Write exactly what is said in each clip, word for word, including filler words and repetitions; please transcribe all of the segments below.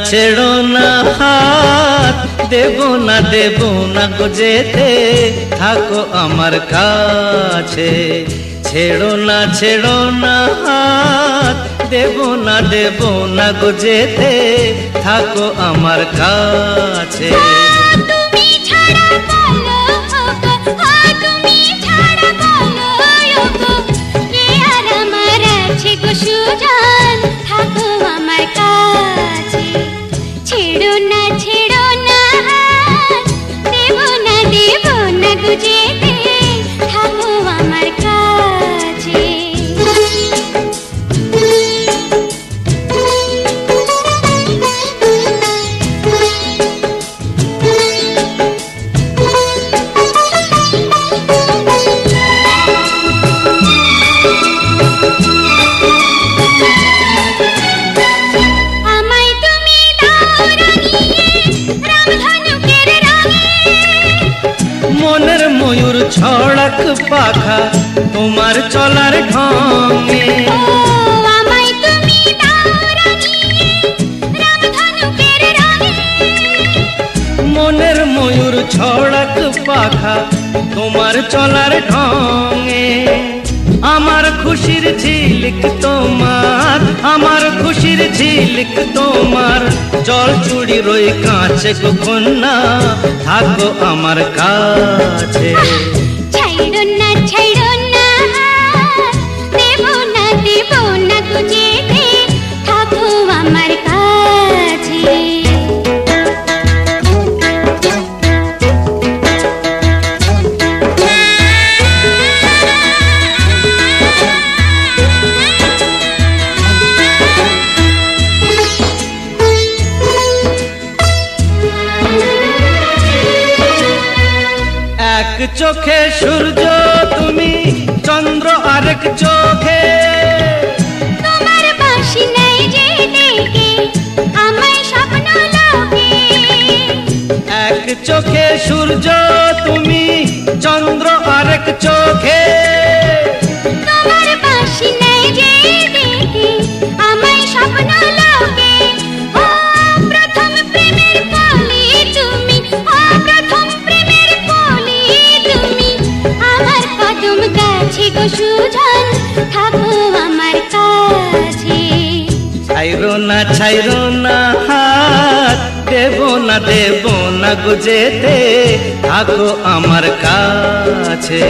ছেড়ো না হাত, দেব না দেব না গো যেতে, থাকো আমার কাছে। ছেড়ো না ছেড়ো না হাত, দেব না দেব না গো যেতে, থাকো আমার কাছে। তুমি ছাড়া বলো গো, তুমি ছাড়া বলো গো, কে আর আমার আছে গো সুজান, থাকো আমার কাছে। ছেড়ো না ছেড়ো না হাত, দেব না দেব না গো যেতে, থাকো আমার কাছে। মনের ময়ূর ছড়াক পাখা তোমার চলার ঢঙে, আমায় তুমি দাও রাঙিয়ে রামধনুকের রঙে। মনের ময়ূর ছড়াক পাখা তোমার চলার ঢঙে। আমার খুশির ঝিলিক তোমার, আমার খুশির ঝিলিক তোমার, জল চুড়ি রই কাছে গো কন্যা, থাকো আমার কাছে। ছাইড়ো না ছাইড়ো না হাত, দেব না দেব না গো যেতে, থাকো আমার কাছে। এক চোখে সূর্য তুমি, চন্দ্র আরেক চোখে, তোমার বাঁশি নাই যে ডেকে আমায় স্বপ্ন লোকে। এক চোখে সূর্য তুমি, চন্দ্র আরেক চোখে, তোমার বাঁশি নাই যে ডেকে আমায় স্বপ্ন লোকে। ও প্রথম প্রেমের কলি তুমি, ও প্রথম প্রেমের কলি তুমি, আমার কদম গাছে গো সুজান, থাকো আমার কাছে। ছাইরো না ছাইরো না হাত, দেব না দেব না গো যেতে, থাকো আমার কাছে।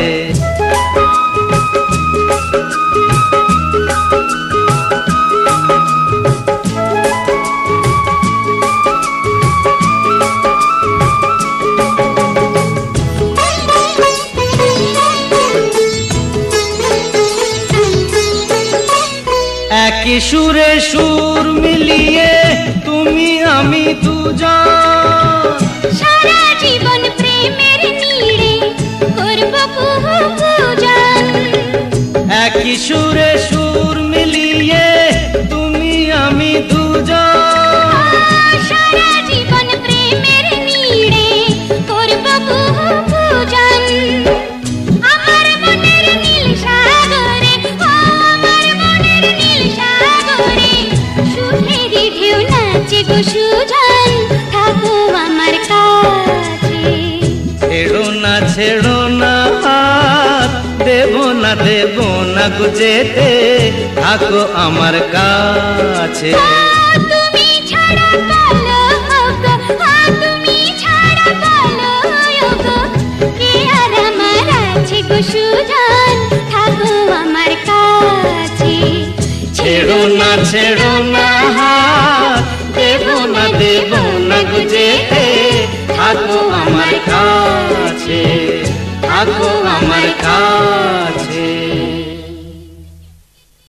একই সুরে সুর মিলিয়ে তুমি আমি দুজন, সারা জীবন প্রেমের নীড়ে করব কুহু পূজন। একই সুরে সুর মিলিয়ে তুমি আমি দুজন, সারা জীবন প্রেমের নীড়ে করব কুহু পূজন। আমার মনের নীল সাগরে, ও আমার মনের নীল সাগরে, সুখেরই ঢেউ নাচে গো সুজান, থাকো আমার কাছে। ছেড়ো না ছেড়ো না হাত, দেব না দেব না গো যেতে, থাকো আমার কাছে। তুমি ছাড়া বলো গো, তুমি ছাড়া বলো গো, কে আর আমার আছে গো সুজান, থাকো আমার কাছে। ছেড়ো না ছেড়ো না হাত, দেব না দেব না গো যেতে, থাকো আমার কাছে, থাকো আমার কাছে।